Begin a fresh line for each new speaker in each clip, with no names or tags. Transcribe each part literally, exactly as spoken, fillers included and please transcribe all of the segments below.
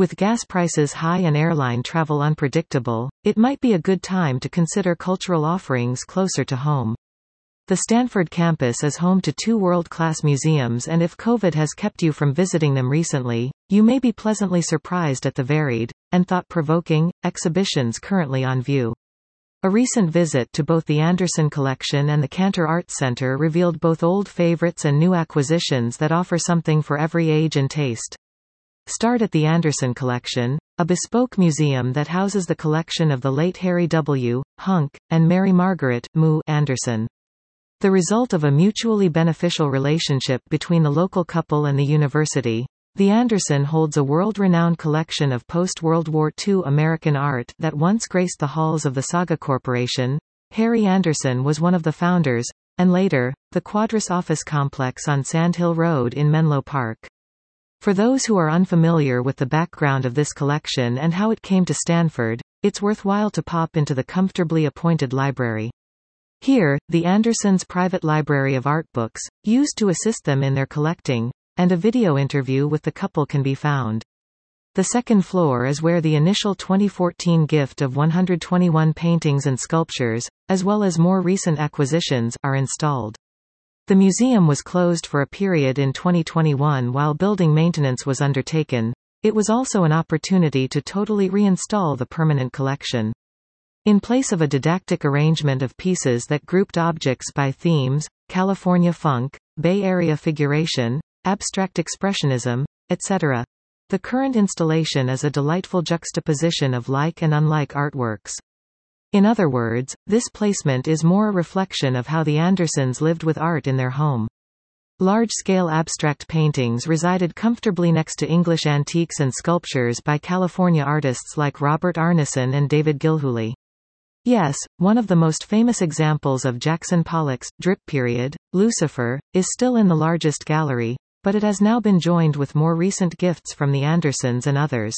With gas prices high and airline travel unpredictable, it might be a good time to consider cultural offerings closer to home. The Stanford campus is home to two world-class museums, and if COVID has kept you from visiting them recently, you may be pleasantly surprised at the varied, and thought-provoking, exhibitions currently on view. A recent visit to both the Anderson Collection and the Cantor Arts Center revealed both old favorites and new acquisitions that offer something for every age and taste. Start at the Anderson Collection, a bespoke museum that houses the collection of the late Harry W. Hunk, and Mary Margaret Moo Anderson. The result of a mutually beneficial relationship between the local couple and the university, the Anderson holds a world-renowned collection of post-World War Two American art that once graced the halls of the Saga Corporation. Harry Anderson was one of the founders, and later, the Quadras office complex on Sand Hill Road in Menlo Park. For those who are unfamiliar with the background of this collection and how it came to Stanford, it's worthwhile to pop into the comfortably appointed library. Here, the Andersons' private library of art books, used to assist them in their collecting, and a video interview with the couple can be found. The second floor is where the initial twenty fourteen gift of one hundred twenty-one paintings and sculptures, as well as more recent acquisitions, are installed. The museum was closed for a period in twenty twenty-one while building maintenance was undertaken. It was also an opportunity to totally reinstall the permanent collection. In place of a didactic arrangement of pieces that grouped objects by themes, California funk, Bay Area figuration, abstract expressionism, et cetera, the current installation is a delightful juxtaposition of like and unlike artworks. In other words, this placement is more a reflection of how the Andersons lived with art in their home. Large-scale abstract paintings resided comfortably next to English antiques and sculptures by California artists like Robert Arneson and David Gilhooly. Yes, one of the most famous examples of Jackson Pollock's drip period, Lucifer, is still in the largest gallery, but it has now been joined with more recent gifts from the Andersons and others.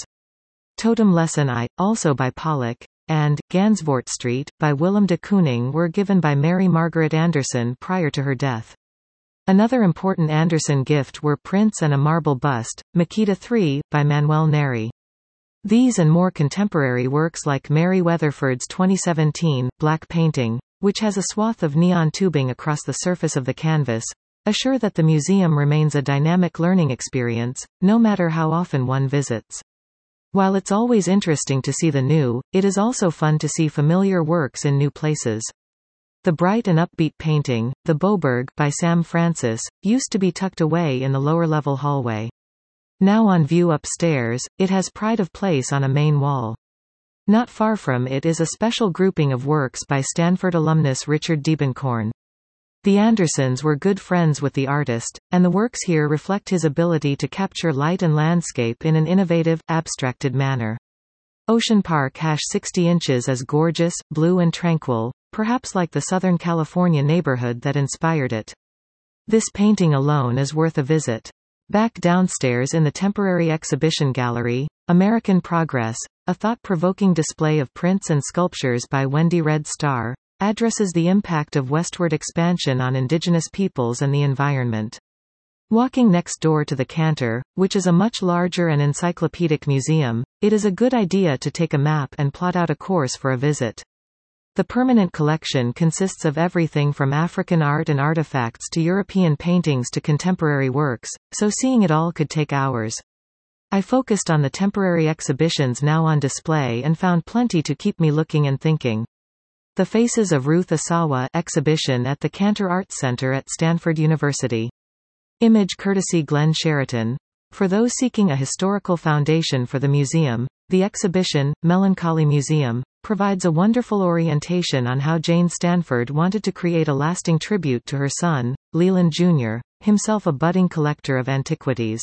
Totem Lesson I, also by Pollock, and Gansevoort Street, by Willem de Kooning were given by Mary Margaret Anderson prior to her death. Another important Anderson gift were prints and a marble bust, Makita the third, by Manuel Neri. These and more contemporary works like Mary Weatherford's twenty seventeen, Black Painting, which has a swath of neon tubing across the surface of the canvas, assure that the museum remains a dynamic learning experience, no matter how often one visits. While it's always interesting to see the new, it is also fun to see familiar works in new places. The bright and upbeat painting, The Boberg, by Sam Francis, used to be tucked away in the lower-level hallway. Now on view upstairs, it has pride of place on a main wall. Not far from it is a special grouping of works by Stanford alumnus Richard Diebenkorn. The Andersons were good friends with the artist, and the works here reflect his ability to capture light and landscape in an innovative, abstracted manner. Ocean Park sixty inches is gorgeous, blue and tranquil, perhaps like the Southern California neighborhood that inspired it. This painting alone is worth a visit. Back downstairs in the temporary exhibition gallery, American Progress, a thought-provoking display of prints and sculptures by Wendy Red Star, addresses the impact of westward expansion on indigenous peoples and the environment. Walking next door to the Cantor, which is a much larger and encyclopedic museum, it is a good idea to take a map and plot out a course for a visit. The permanent collection consists of everything from African art and artifacts to European paintings to contemporary works, so seeing it all could take hours. I focused on the temporary exhibitions now on display and found plenty to keep me looking and thinking. The Faces of Ruth Asawa exhibition at the Cantor Arts Center at Stanford University. Image courtesy Glenn Sheraton. For those seeking a historical foundation for the museum, the exhibition, Melancholy Museum, provides a wonderful orientation on how Jane Stanford wanted to create a lasting tribute to her son, Leland Junior, himself a budding collector of antiquities.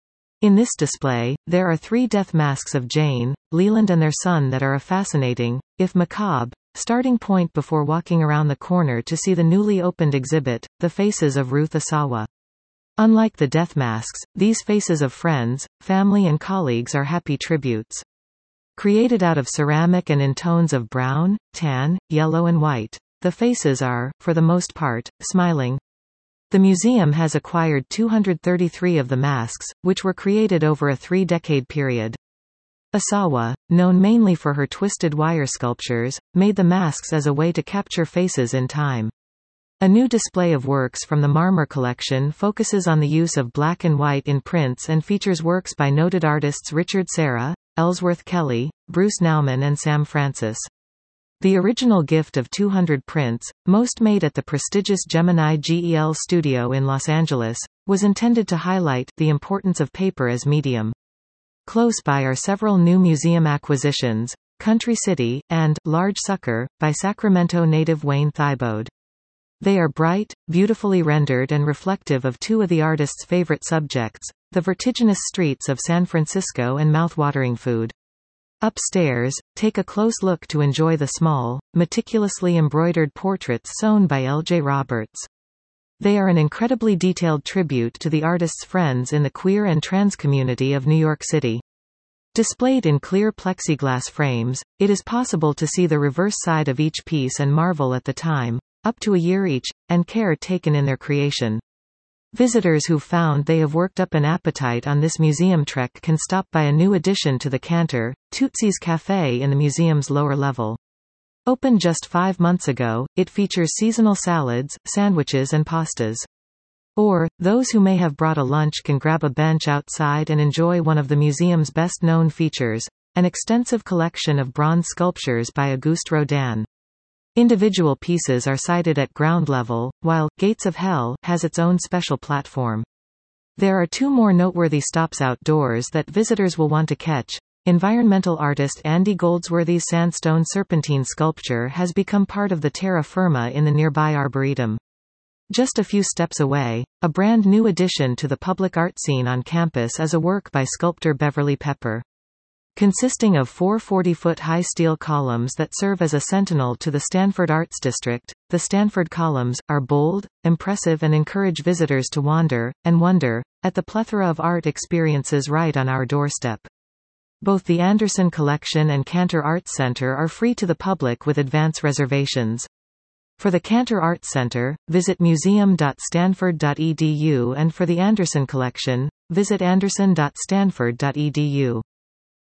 In this display, there are three death masks of Jane, Leland and their son that are a fascinating, if macabre, starting point before walking around the corner to see the newly opened exhibit, The Faces of Ruth Asawa. Unlike the death masks, these faces of friends, family and colleagues are happy tributes. Created out of ceramic and in tones of brown, tan, yellow and white, the faces are, for the most part, smiling. The museum has acquired two hundred thirty-three of the masks, which were created over a three-decade period. Asawa, known mainly for her twisted wire sculptures, made the masks as a way to capture faces in time. A new display of works from the Marmor collection focuses on the use of black and white in prints and features works by noted artists Richard Serra, Ellsworth Kelly, Bruce Nauman and Sam Francis. The original gift of two hundred prints, most made at the prestigious Gemini G E L studio in Los Angeles, was intended to highlight the importance of paper as medium. Close by are several new museum acquisitions, Country City, and Large Sucker, by Sacramento native Wayne Thiebaud. They are bright, beautifully rendered and reflective of two of the artist's favorite subjects, the vertiginous streets of San Francisco and mouth-watering food. Upstairs, take a close look to enjoy the small, meticulously embroidered portraits sewn by L J Roberts. They are an incredibly detailed tribute to the artist's friends in the queer and trans community of New York City. Displayed in clear plexiglass frames, it is possible to see the reverse side of each piece and marvel at the time, up to a year each, and care taken in their creation. Visitors who've found they have worked up an appetite on this museum trek can stop by a new addition to the Cantor, Tootsie's Cafe in the museum's lower level. Opened just five months ago, it features seasonal salads, sandwiches and pastas. Or, those who may have brought a lunch can grab a bench outside and enjoy one of the museum's best-known features, an extensive collection of bronze sculptures by Auguste Rodin. Individual pieces are sited at ground level, while Gates of Hell has its own special platform. There are two more noteworthy stops outdoors that visitors will want to catch. Environmental artist Andy Goldsworthy's sandstone serpentine sculpture has become part of the terra firma in the nearby Arboretum. Just a few steps away, a brand new addition to the public art scene on campus is a work by sculptor Beverly Pepper. Consisting of four forty-foot-high steel columns that serve as a sentinel to the Stanford Arts District, the Stanford columns are bold, impressive and encourage visitors to wander, and wonder, at the plethora of art experiences right on our doorstep. Both the Anderson Collection and Cantor Arts Center are free to the public with advance reservations. For the Cantor Arts Center, visit museum dot stanford dot e d u and for the Anderson Collection, visit anderson dot stanford dot e d u.